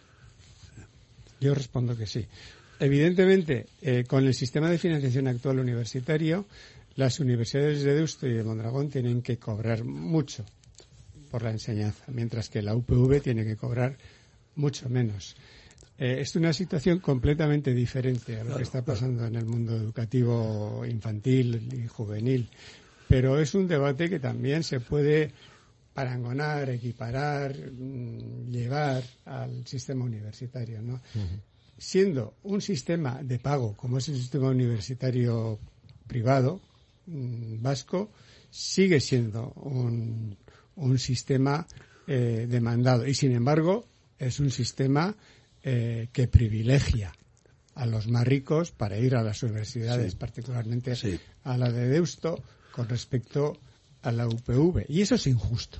Evidentemente, con el sistema de financiación actual universitario, las universidades de Deusto y de Mondragón tienen que cobrar mucho por la enseñanza, mientras que la UPV tiene que cobrar mucho menos. Es una situación completamente diferente a lo que está pasando en el mundo educativo infantil y juvenil, pero es un debate que también se puede parangonar, equiparar, llevar al sistema universitario, ¿no? Siendo un sistema de pago como es el sistema universitario privado vasco, sigue siendo un sistema demandado y, sin embargo, es un sistema que privilegia a los más ricos para ir a las universidades, particularmente a la de Deusto, con respecto a la UPV. Y eso es injusto.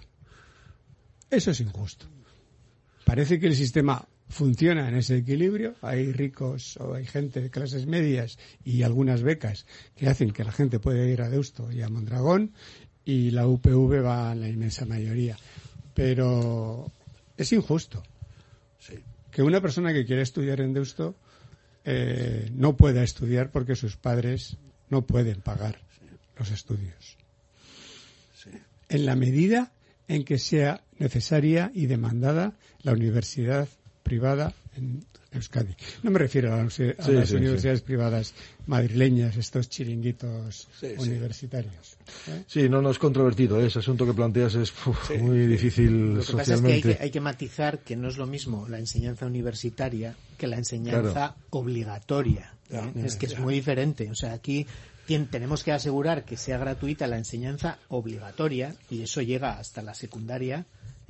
Parece que el sistema funciona en ese equilibrio. Hay ricos o hay gente de clases medias y algunas becas que hacen que la gente pueda ir a Deusto y a Mondragón, y la UPV va a la inmensa mayoría. Pero es injusto que una persona que quiere estudiar en Deusto no pueda estudiar porque sus padres no pueden pagar los estudios. En la medida en que sea necesaria y demandada la universidad privada en Euskadi. No me refiero a las universidades privadas madrileñas, estos chiringuitos universitarios. Sí, no es controvertido. Ese asunto que planteas es muy difícil lo que socialmente. Pasa es que hay que matizar que no es lo mismo la enseñanza universitaria que la enseñanza obligatoria. Es muy diferente. O sea, aquí tenemos que asegurar que sea gratuita la enseñanza obligatoria, y eso llega hasta la secundaria.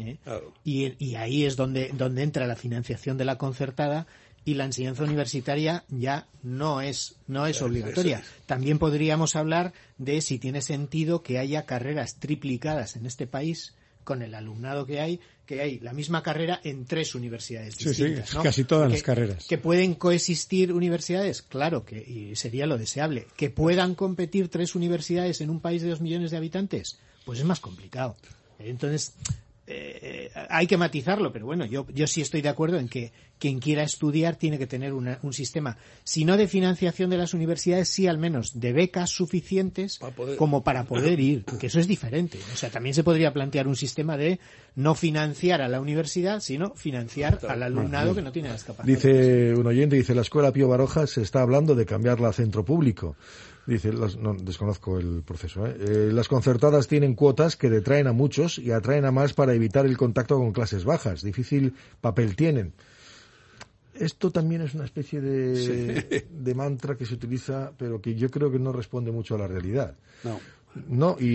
Y ahí es donde entra la financiación de la concertada, y la enseñanza universitaria ya no es obligatoria. También podríamos hablar de si tiene sentido que haya carreras triplicadas en este país con el alumnado que hay la misma carrera en 3 universidades distintas, ¿no? Casi todas las carreras. Que pueden coexistir universidades, claro, y sería lo deseable. Que puedan competir 3 universidades en un país de 2 millones de habitantes, pues es más complicado. Entonces, hay que matizarlo, pero bueno, yo sí estoy de acuerdo en que quien quiera estudiar tiene que tener un sistema, si no de financiación de las universidades, sí al menos de becas suficientes como para poder ir, que eso es diferente. O sea, también se podría plantear un sistema de no financiar a la universidad, sino financiar al alumnado que no tiene las capacidades. Dice un oyente, la Escuela Pío Baroja se está hablando de cambiarla a centro público. Dice, no, desconozco el proceso. Las concertadas tienen cuotas que detraen a muchos y atraen a más para evitar el contacto con clases bajas. Difícil papel tienen. Esto también es una especie de mantra que se utiliza, pero que yo creo que no responde mucho a la realidad. No, y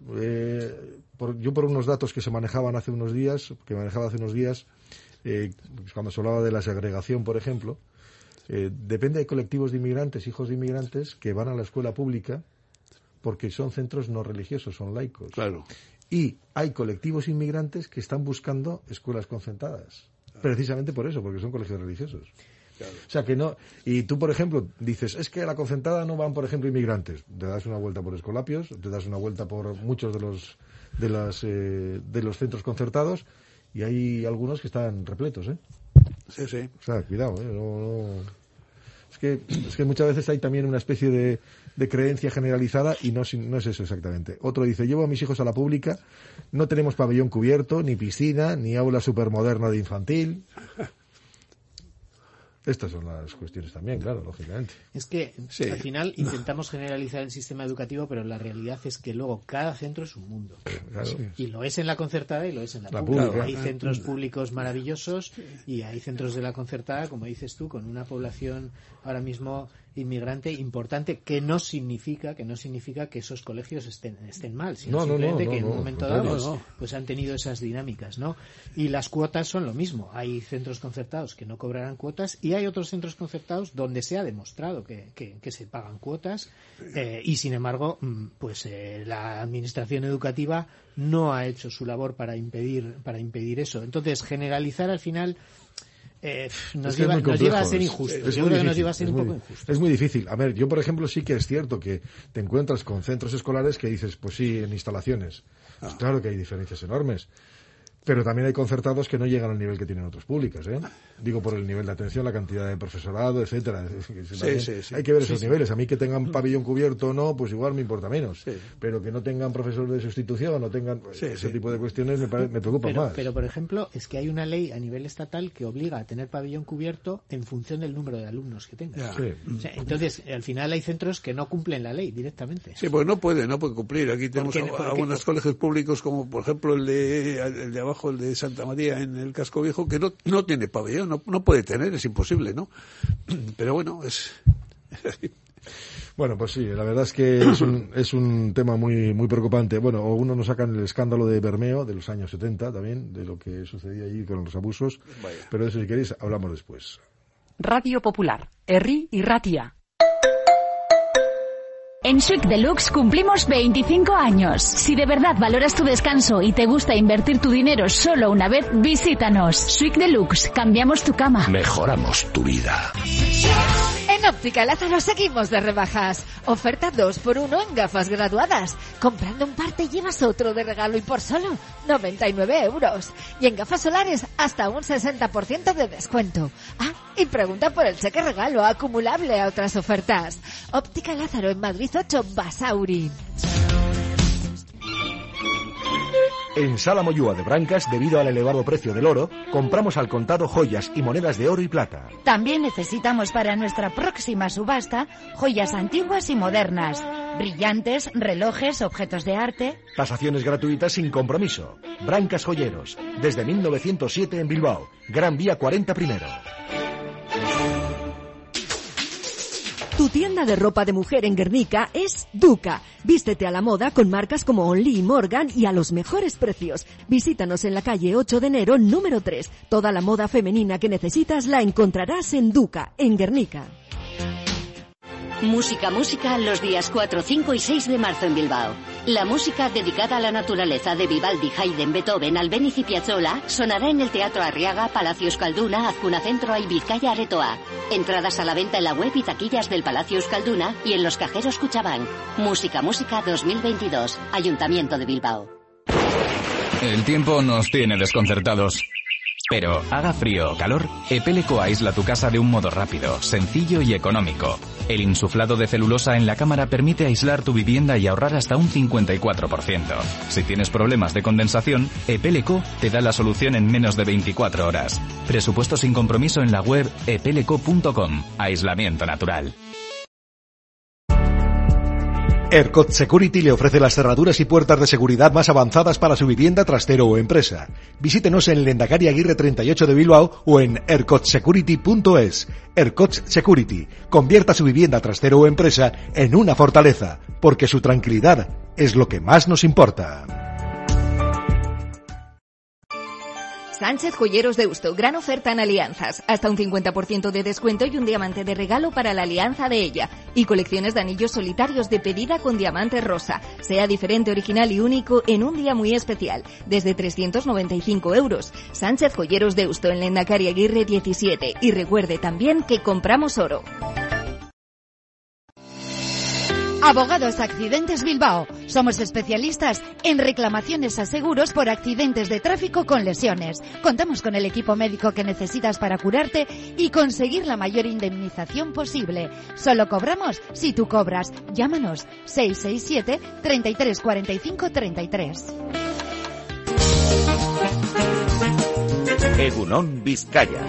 yo por unos datos que se manejaban hace unos días, cuando se hablaba de la segregación, por ejemplo, depende de colectivos de inmigrantes, hijos de inmigrantes, que van a la escuela pública porque son centros no religiosos, son laicos. Claro. Y hay colectivos inmigrantes que están buscando escuelas concertadas, precisamente por eso, porque son colegios religiosos. Claro. O sea que no, y tú, por ejemplo, dices, es que a la concertada no van, por ejemplo, inmigrantes. Te das una vuelta por Escolapios, te das una vuelta por muchos de los centros concertados, y hay algunos que están repletos, ¿eh? Sí, sí. O sea, cuidado, ¿eh? No. Es que muchas veces hay también una especie de creencia generalizada y no es eso exactamente. Otro dice, llevo a mis hijos a la pública, no tenemos pabellón cubierto, ni piscina, ni aula supermoderna de infantil. Estas son las cuestiones también, claro, lógicamente. Es que Sí. al final intentamos generalizar el sistema educativo, pero la realidad es que luego cada centro es un mundo. Claro. Y lo es en la concertada y lo es en la La pública. pública. Hay centros públicos maravillosos y hay centros de la concertada, como dices tú, con una población ahora mismo inmigrante importante, que no significa que esos colegios estén mal, sino simplemente que en un momento dado pues han tenido esas dinámicas, ¿no? Y las cuotas son lo mismo. Hay centros concertados que no cobrarán cuotas y hay otros centros concertados donde se ha demostrado que se pagan cuotas y sin embargo pues la administración educativa no ha hecho su labor para impedir eso. Entonces generalizar al final nos lleva a ser injusto. Yo creo que nos lleva a ser un poco injusto. Es muy difícil. A ver, yo por ejemplo sí que es cierto que te encuentras con centros escolares que dices, pues sí, en instalaciones. Pues claro que hay diferencias enormes. Pero también hay concertados que no llegan al nivel que tienen otras públicas, ¿eh? Digo, por el nivel de atención, la cantidad de profesorado, etcétera. Sí. Hay que ver esos niveles. A mí que tengan pabellón cubierto o no, pues igual me importa menos. Sí. Pero que no tengan profesor de sustitución, no tengan ese tipo de cuestiones, me preocupa más. Pero, por ejemplo, es que hay una ley a nivel estatal que obliga a tener pabellón cubierto en función del número de alumnos que tengas. Sí. O sea, entonces, al final hay centros que no cumplen la ley directamente. Sí, pues no pueden cumplir. Aquí tenemos algunos colegios públicos, como por ejemplo el de abajo, el de Santa María en el Casco Viejo, que no tiene pabellón, no puede tener, es imposible, ¿no? Pero bueno, es así. Bueno, pues sí, la verdad es que es un tema muy muy preocupante. Bueno, uno nos sacan el escándalo de Bermeo de los años 70 también, de lo que sucedía allí con los abusos. Vaya. Pero de eso, si queréis, hablamos después. Radio Popular, Herri y Ratia. En Suic Deluxe cumplimos 25 años. Si de verdad valoras tu descanso y te gusta invertir tu dinero solo una vez, visítanos. Suic Deluxe, cambiamos tu cama. Mejoramos tu vida. En Óptica Lázaro seguimos de rebajas. Oferta 2x1 en gafas graduadas. Comprando un par te llevas otro de regalo y por solo 99 euros. Y en gafas solares hasta un 60% de descuento. Ah, y pregunta por el cheque regalo acumulable a otras ofertas. Óptica Lázaro en Madrid 8, Basauri. En Sala Moyúa de Brancas, debido al elevado precio del oro, compramos al contado joyas y monedas de oro y plata. También necesitamos para nuestra próxima subasta joyas antiguas y modernas, brillantes, relojes, objetos de arte. Tasaciones gratuitas sin compromiso. Brancas Joyeros, desde 1907 en Bilbao, Gran Vía 40 primero. Tu tienda de ropa de mujer en Guernica es Duca. Vístete a la moda con marcas como Only y Morgan y a los mejores precios. Visítanos en la calle 8 de enero, número 3. Toda la moda femenina que necesitas la encontrarás en Duca, en Guernica. Música los días 4, 5 y 6 de marzo en Bilbao. La música dedicada a la naturaleza de Vivaldi, Haydn, Beethoven, Albéniz y Piazzolla sonará en el Teatro Arriaga, Palacio Euskalduna, Azcuna Centro y Vizcaya Aretoa. Entradas a la venta en la web y taquillas del Palacio Euskalduna y en los cajeros Kutxabank. Música 2022. Ayuntamiento de Bilbao. El tiempo nos tiene desconcertados. Pero haga frío o calor, Epeleco aísla tu casa de un modo rápido, sencillo y económico. El insuflado de celulosa en la cámara permite aislar tu vivienda y ahorrar hasta un 54%. Si tienes problemas de condensación, Epeleco te da la solución en menos de 24 horas. Presupuesto sin compromiso en la web epeleco.com. Aislamiento natural. ERCOT Security le ofrece las cerraduras y puertas de seguridad más avanzadas para su vivienda, trastero o empresa. Visítenos en Lehendakari Aguirre 38 de Bilbao o en ercotsecurity.es. ERCOT Security. Convierta su vivienda, trastero o empresa en una fortaleza, porque su tranquilidad es lo que más nos importa. Sánchez Joyeros Deusto, gran oferta en alianzas. Hasta un 50% de descuento y un diamante de regalo para la alianza de ella. Y colecciones de anillos solitarios de pedida con diamante rosa. Sea diferente, original y único en un día muy especial. Desde 395 €. Sánchez Joyeros Deusto en Lendakari Aguirre 17. Y recuerde también que compramos oro. Abogados Accidentes Bilbao. Somos especialistas en reclamaciones a seguros por accidentes de tráfico con lesiones. Contamos con el equipo médico que necesitas para curarte y conseguir la mayor indemnización posible. Solo cobramos si tú cobras. Llámanos 667 33 45 33. Egunon Vizcaya.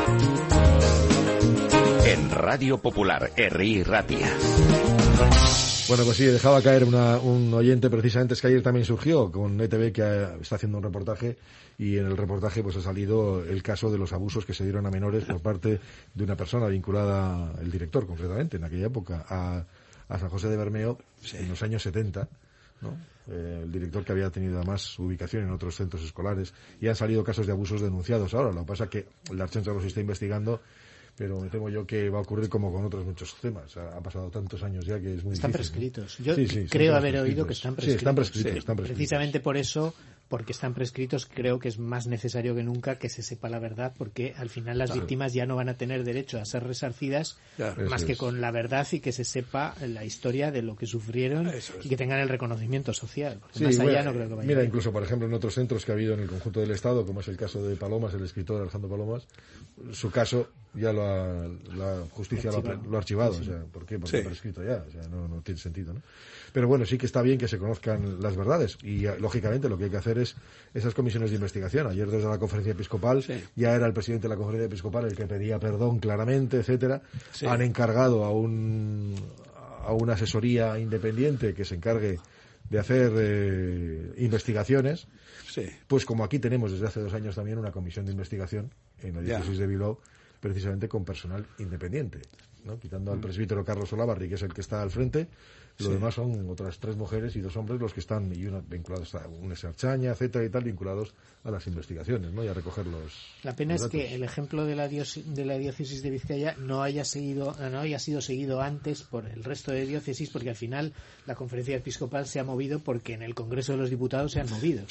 En Radio Popular, Herri Ratia. Bueno, pues sí, dejaba caer un oyente precisamente, es que ayer también surgió con ETV que está haciendo un reportaje y en el reportaje pues ha salido el caso de los abusos que se dieron a menores por parte de una persona vinculada, el director concretamente, en aquella época, a San José de Bermeo en los años 70, ¿no? El director que había tenido además ubicación en otros centros escolares y han salido casos de abusos denunciados ahora. Lo que pasa es que la Ertzaintza los está investigando, pero me temo yo que va a ocurrir como con otros muchos temas. Ha pasado tantos años ya que es muy están difícil. Prescritos. Yo creo haber oído que están prescritos. Sí, están prescritos. Precisamente por eso, porque están prescritos, creo que es más necesario que nunca que se sepa la verdad, porque al final las víctimas ya no van a tener derecho a ser resarcidas más que con la verdad y que se sepa la historia de lo que sufrieron y que tengan el reconocimiento social. Porque más allá no creo que vaya. Mira, incluso, por ejemplo, en otros centros que ha habido en el conjunto del Estado, como es el caso de Palomas, el escritor Alejandro Palomas, su caso ya la justicia lo ha archivado. O sea, ¿por qué? Porque está prescrito ya. O sea, no tiene sentido, ¿no? Pero bueno, sí que está bien que se conozcan las verdades y, lógicamente, lo que hay que hacer es esas comisiones de investigación. Ayer desde la conferencia episcopal ya era el presidente de la conferencia episcopal el que pedía perdón claramente, etcétera. Han encargado a una asesoría independiente que se encargue de hacer investigaciones. Pues como aquí tenemos desde hace 2 años también una comisión de investigación en la diócesis de Bilbao, precisamente con personal independiente, ¿no? Quitando al presbítero Carlos Olavarri, que es el que está al frente. Lo demás son otras 3 mujeres y 2 hombres los que están, y una vinculados a una Sarchaña, etcétera y tal, vinculados a las investigaciones, ¿no? Y a recoger los. La pena es que el ejemplo de la diócesis de Vizcaya no haya sido seguido antes por el resto de diócesis, porque al final la conferencia episcopal se ha movido porque en el Congreso de los Diputados se han movido.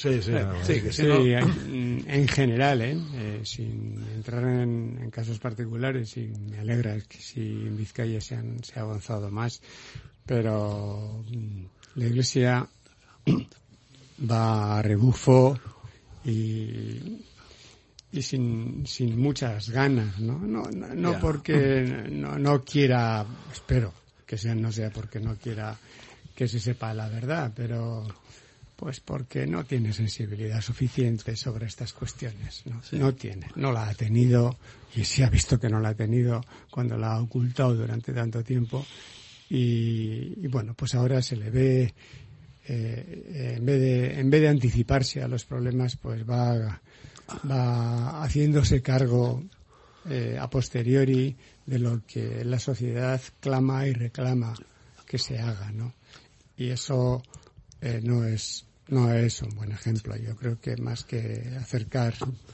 En general, sin entrar en casos particulares, y me alegra que si en Vizcaya se ha avanzado más. Pero la Iglesia va a rebufo y sin muchas ganas, ¿no? No porque no quiera, espero que no sea porque no quiera que se sepa la verdad, pero pues porque no tiene sensibilidad suficiente sobre estas cuestiones, ¿no? No la ha tenido, y se ha visto que no la ha tenido cuando la ha ocultado durante tanto tiempo. Y bueno, pues ahora se le ve, en vez de anticiparse a los problemas, pues va haciéndose cargo a posteriori de lo que la sociedad clama y reclama que se haga, ¿no? Y eso no es un buen ejemplo. Yo creo que más que acercar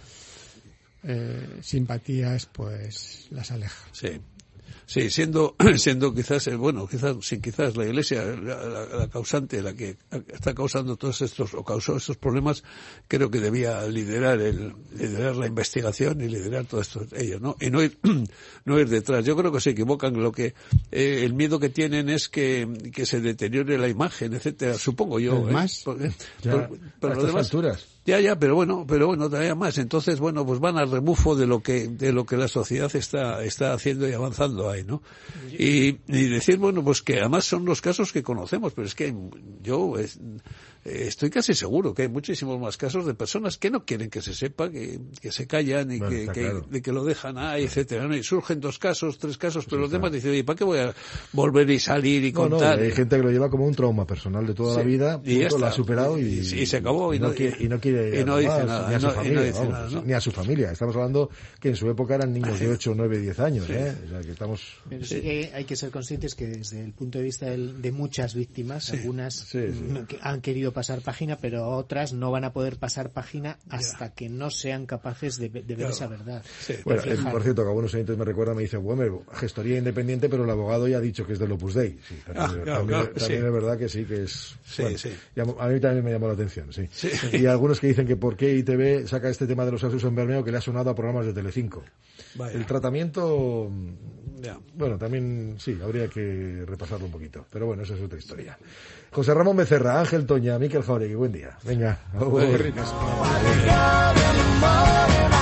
simpatías, pues las aleja. Sí, siendo quizás la Iglesia la causante, la que está causando todos estos, o causó estos problemas, creo que debía liderar la investigación y liderar todo esto ellos, ¿no? Y no ir detrás. Yo creo que se equivocan. El miedo que tienen es que se deteriore la imagen, etcétera. Supongo yo. Más. Pero a estas alturas. Ya, pero bueno, todavía más. Entonces, bueno, pues van al rebufo de lo que la sociedad está haciendo y avanzando ahí, ¿no? Y decir, bueno, pues que además son los casos que conocemos, pero es que yo estoy casi seguro que hay muchísimos más casos de personas que no quieren que se sepa, que se callan y que lo dejan ahí, etcétera, ¿no? Y surgen 2 casos, 3 casos, pero los demás dicen, oye, ¿para qué voy a volver y salir y contar? Hay gente que lo lleva como un trauma personal de toda la vida, y lo ha superado y se acabó y no quiere dice nada, ni a su familia, ni a su familia. Estamos hablando que en su época eran niños de 8, 9, 10 años, O sea, que estamos Pero sí que hay que ser conscientes que desde el punto de vista de muchas víctimas, algunas han querido pasar página, pero otras no van a poder pasar página hasta que no sean capaces de ver esa verdad. Bueno, por cierto, que algunos oyentes me recuerdan, me dicen, bueno, gestoría independiente, pero el abogado ya ha dicho que es del Opus Dei. Sí, también es verdad que sí, que es... a mí también me llamó la atención, sí. Y algunos que dicen que por qué ITV saca este tema de los abusos en Bermeo, que le ha sonado a programas de Telecinco. El tratamiento, bueno, también sí, habría que repasarlo un poquito, pero bueno, esa es otra historia. José Ramón Becerra, Ángel Toña, Miquel Jauregui, buen día. Venga.